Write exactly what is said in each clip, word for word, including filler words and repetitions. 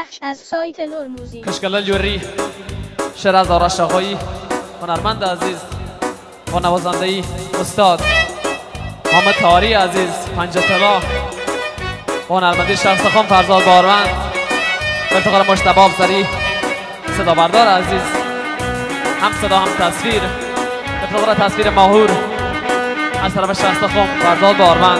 بخش از سایت لور موزیک. کشکل جوری شعر از آرش آقایی، هنرمند عزیز و نوازنده ای استاد محمد طاهری عزیز پنجه طلا و هنرمندی شخص خان فرزاد باروند، به افتخار مجتبی افزری صدا بردار عزیز، هم صدا هم تصویر، به افتخار تصویر ماهور از طرف شخص خان فرزاد باروند.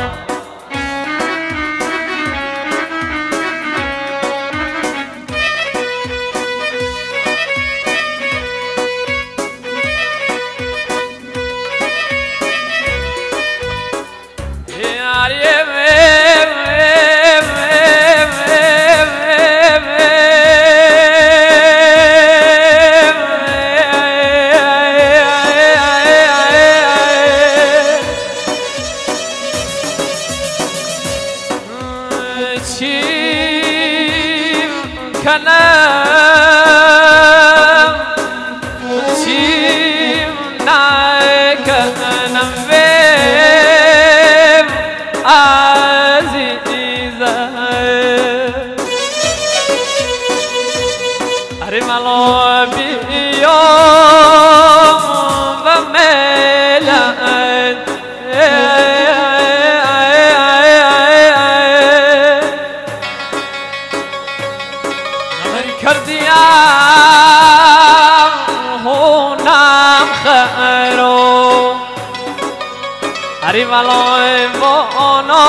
هری ولای وانا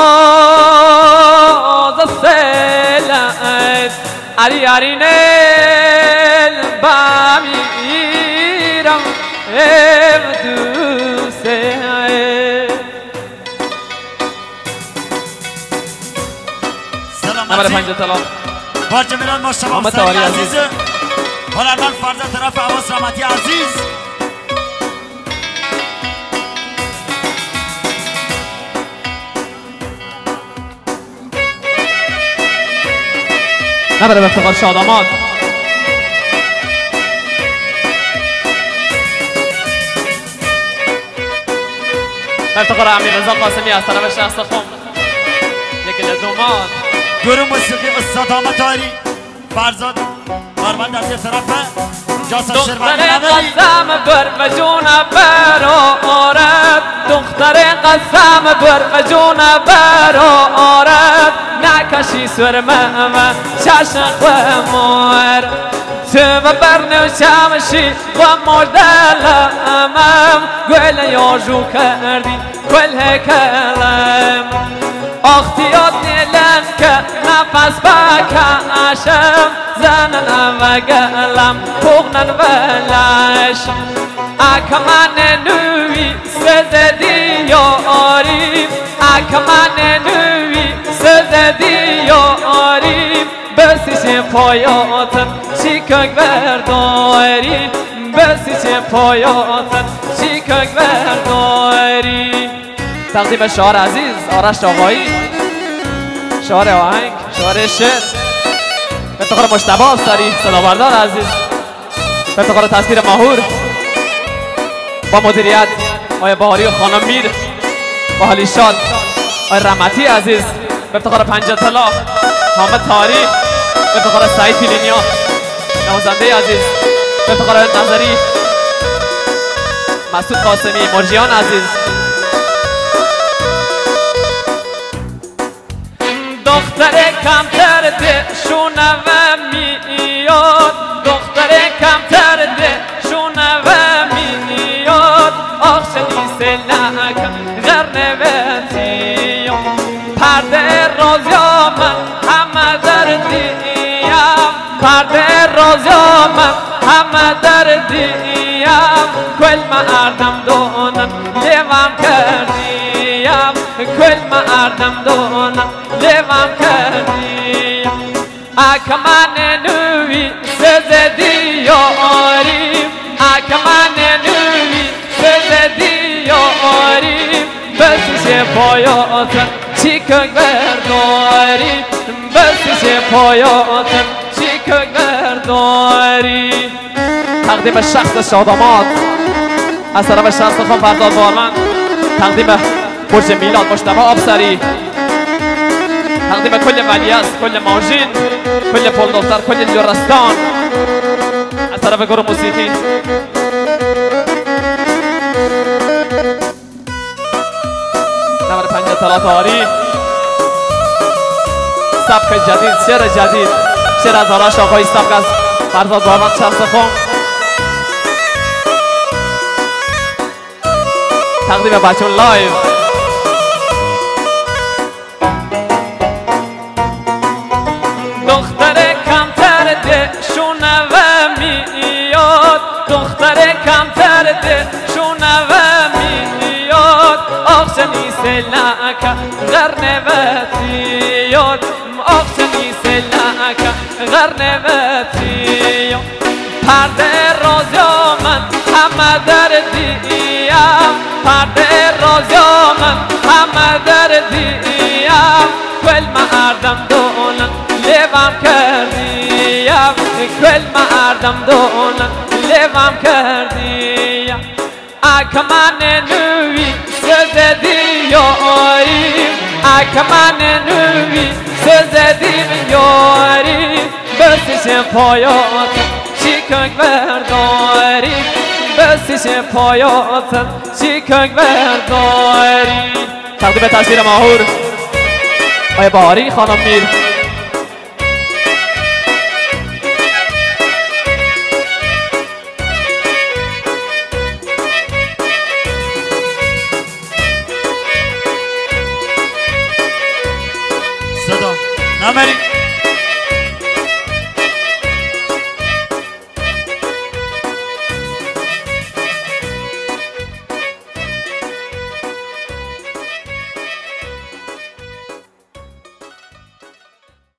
زسلت هری هری نل بامیرم ام دوسته سلامتی پنجه طلا با جمیلان مشتبه افزری عزیز، هنرمند فرزاد طرف عباس رحمتی عزیز. نبره به افتخار شاداماد، به افتخار امیررضا قاسمی از طرف شخص خم یکی لزومان. گروه موسیقی استاد محمد طاهری فرزاد باروند از طرف جاسم شروانی نوری. قسم بر مجون برارت، دختر قسم بر مجون برارت، نکشی سرمه و چشم خمار تو و برنوشمشی و مردلمم گل یاجو کردی گل کلم اختیاد نیلن که نفس بکشم زنن و گلم پغنن ولش اکمان نوی سزدی یاریم اکمان نوی سزدی یاریم بسیش پایاتن چیکک برداری بسیش پایاتن چیکک برداری. تقدیم شعر عزیز آرش آقایی، شعر آهنگ، شعر شعر، به افتخار مجتبی افزری صدا بردار عزیز، به افتخار تصویر ماهور با مدیریت آقای بهاری و خانم میر با حالی شاد آقای رحمتی عزیز، به افتخار پنجه طلا محمد طاهری، به افتخار سعید پیلینیا نوازنده عزیز، به افتخار نظری مسعود قاسمی مرجیان عزیز. دختر کمتر ده شونه و میاد، دختر کمتر ده شونه و میاد، آخشنی سلکم غرنه وزیم پرده رازیامم همه دردیم پرده رازیامم همه دردیم کل مردم دونم لیوان کردیم کل مردم دونم لیوان کردیم اکمان نوی سزدی یاریم اکمان نوی سزدی یاریم بسیش پایاتن چیکک برداری بسیش پایاتن چیکک برداری. تقدیم شخص شاداماد از طرف شخص خان فرزاد باروند، تقدیم برج میلاد مجتبی افزری تقدیم کل ولیعصر، کل ماجین، کل پل دختر، کل لرستان از طرف گروه موسیقی. نمبر پنج تلاتاری، سبک جدید، شعر جدید، شعر از آرش آقای سبک از فرزاد بارمند شمسخون. تقدیم بچون لایو. دختر کمتر ده شونه و میاد، دختر کمتر ده شونه و میاد، آخشنی سلعکه غرنه و تیاد، آخشنی سلعکه غرنه و تیاد. پرده رازیا من همه در دیم، پرده رازیا من همه در دیم، کل مردم دونن لیوم کردیم، کل مردم دونن لیوم کردیم. اگه من نوی سزدیم یاریم، اگه من نوی سزدیم یاریم، بسیش پایات شیکنگ برداریم، بسیش پایات شیکنگ برداریم. تقدیم تصویر ماهور آقای بهاری خانم میر.